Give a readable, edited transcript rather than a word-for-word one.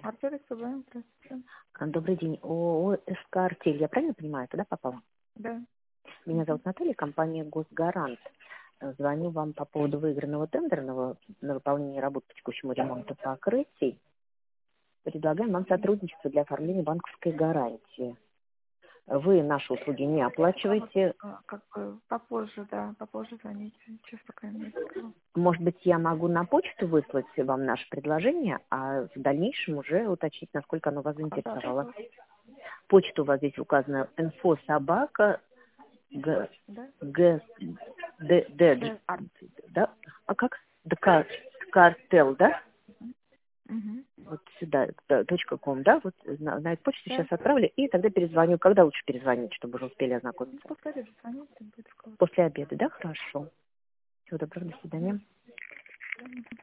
Артель СБ, здравствуйте. Добрый день. ООО СК «Артель». Я правильно понимаю, туда попала? Да. Меня зовут Наталья, компания «Госгарант». Звоню вам по поводу выигранного тендера на выполнение работ по текущему ремонту покрытий. Предлагаем вам сотрудничество для оформления банковской гарантии. Вы наши услуги не оплачиваете. Как бы попозже, да, попозже звоните. Сейчас пока нет никого. Может быть, я могу на почту выслать вам наше предложение, а в дальнейшем уже уточнить, насколько оно вас Да, заинтересовало. пожалуйста. Почта у вас здесь указана info@. Да? Да. Да? А как? Картел, да? Угу. Вот сюда, да, .com, да? Вот на эту почту Да. сейчас отправлю, и тогда перезвоню. Когда лучше перезвонить, чтобы уже успели ознакомиться? После обеда звоните, будет разговор. После обеда, да? Хорошо. Всего доброго, до свидания.